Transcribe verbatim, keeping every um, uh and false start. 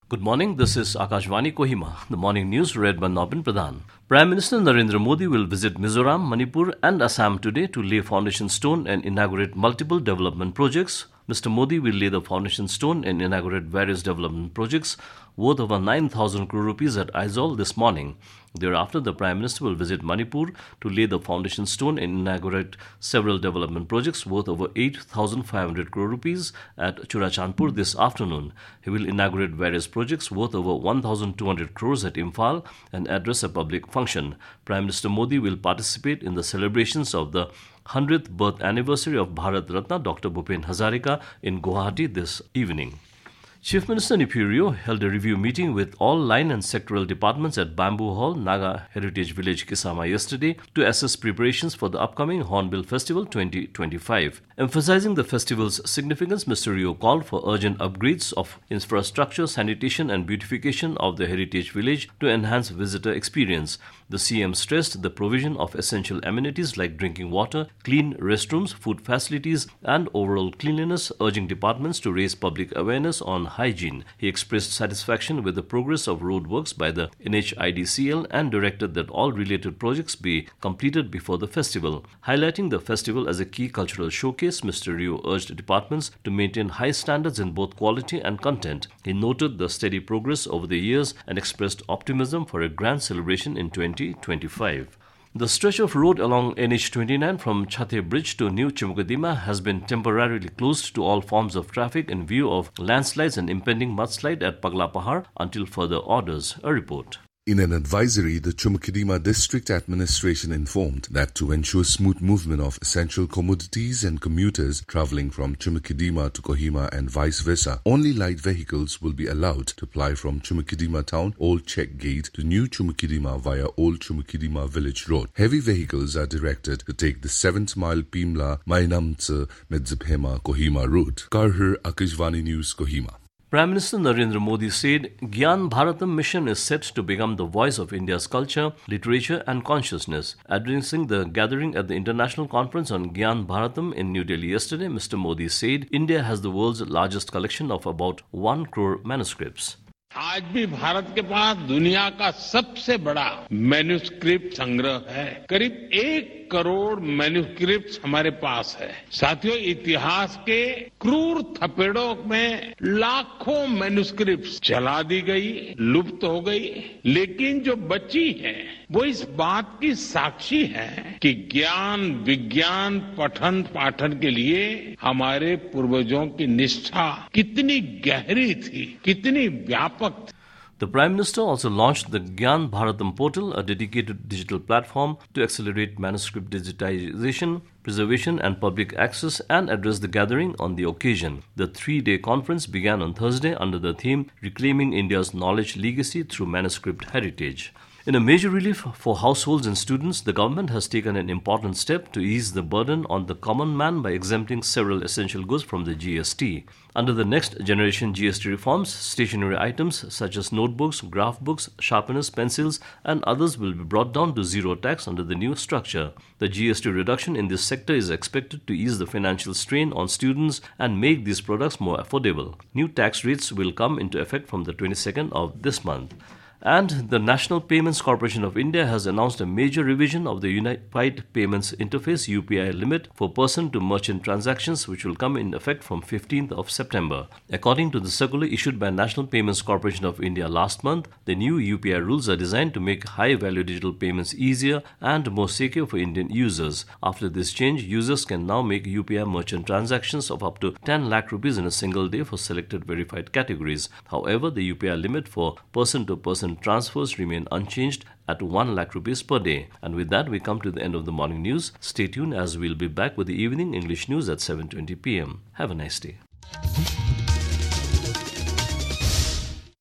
Good morning, this is Akashvani Kohima. The morning news read by Nobin Pradhan. Prime Minister Narendra Modi will visit Mizoram, Manipur and Assam today to lay foundation stone and inaugurate multiple development projects. Mister Modi will lay the foundation stone and inaugurate various development projects worth over nine thousand crore rupees at Aizawl this morning. Thereafter, the Prime Minister will visit Manipur to lay the foundation stone and inaugurate several development projects worth over eight thousand five hundred crore rupees at Churachandpur this afternoon. He will inaugurate various projects worth over one thousand two hundred crores at Imphal and address a public function. Prime Minister Modi will participate in the celebrations of the one hundredth birth anniversary of Bharat Ratna Doctor Bhupen Hazarika in Guwahati this evening. Chief Minister Neiphiu held a review meeting with all line and sectoral departments at Bamboo Hall, Naga Heritage Village, Kisama yesterday to assess preparations for the upcoming Hornbill Festival twenty twenty-five. Emphasizing the festival's significance, Mister Rio called for urgent upgrades of infrastructure, sanitation and beautification of the Heritage Village to enhance visitor experience. The C M stressed the provision of essential amenities like drinking water, clean restrooms, food facilities and overall cleanliness, urging departments to raise public awareness on hygiene. He expressed satisfaction with the progress of road works by the N H I D C L and directed that all related projects be completed before the festival. Highlighting the festival as a key cultural showcase, Mister Rio urged departments to maintain high standards in both quality and content. He noted the steady progress over the years and expressed optimism for a grand celebration in twenty twenty-five. The stretch of road along N H twenty-nine from Chhathe Bridge to New Chimukadima has been temporarily closed to all forms of traffic in view of landslides and impending mudslide at Pagla Pahar until further orders. A report. In an advisory, the Chumukadima District Administration informed that to ensure smooth movement of essential commodities and commuters travelling from Chumukadima to Kohima and vice versa, only light vehicles will be allowed to ply from Chumukadima town Old Check Gate to New Chumukadima via Old Chumukadima Village Road. Heavy vehicles are directed to take the seventh mile Pimla Mainamtse Medzibhema Kohima route. Karhar, Akashvani News, Kohima. Prime Minister Narendra Modi said Gyan Bharatam mission is set to become the voice of India's culture, literature and consciousness. Addressing the gathering at the International Conference on Gyan Bharatam in New Delhi yesterday, Mister Modi said India has the world's largest collection of about one crore manuscripts. आज भी भारत के पास दुनिया का सबसे बड़ा manuscript संग्रह है। करीब एक करोड़ मैन्युस्क्रिप्ट हमारे पास है। साथियों, इतिहास के क्रूर थपेड़ों में लाखों मैन्युस्क्रिप्ट जला दी गई, लुप्त हो गई, लेकिन जो बची है वो इस बात की साक्षी है कि ज्ञान विज्ञान पठन पाठन के लिए हमारे पूर्वजों की निष्ठा कितनी गहरी थी, कितनी व्यापक थी। The Prime Minister also launched the Gyan Bharatam portal, a dedicated digital platform to accelerate manuscript digitization, preservation and public access, and addressed the gathering on the occasion. The three-day conference began on Thursday under the theme Reclaiming India's Knowledge Legacy Through Manuscript Heritage. In a major relief for households and students, the government has taken an important step to ease the burden on the common man by exempting several essential goods from the G S T. Under the next generation G S T reforms, stationery items such as notebooks, graph books, sharpeners, pencils and others will be brought down to zero tax under the new structure. The G S T reduction in this sector is expected to ease the financial strain on students and make these products more affordable. New tax rates will come into effect from the twenty-second of this month. And the National Payments Corporation of India has announced a major revision of the Unified Payments Interface U P I limit for person-to-merchant transactions, which will come in effect from fifteenth of September. According to the circular issued by National Payments Corporation of India last month, the new U P I rules are designed to make high-value digital payments easier and more secure for Indian users. After this change, users can now make U P I merchant transactions of up to ten lakh rupees in a single day for selected verified categories. However, the U P I limit for person-to-person transfers remain unchanged at one lakh rupees per day. And with that, we come to the end of the morning news. Stay tuned as we'll be back with the evening English news at seven twenty p m. Have a nice day.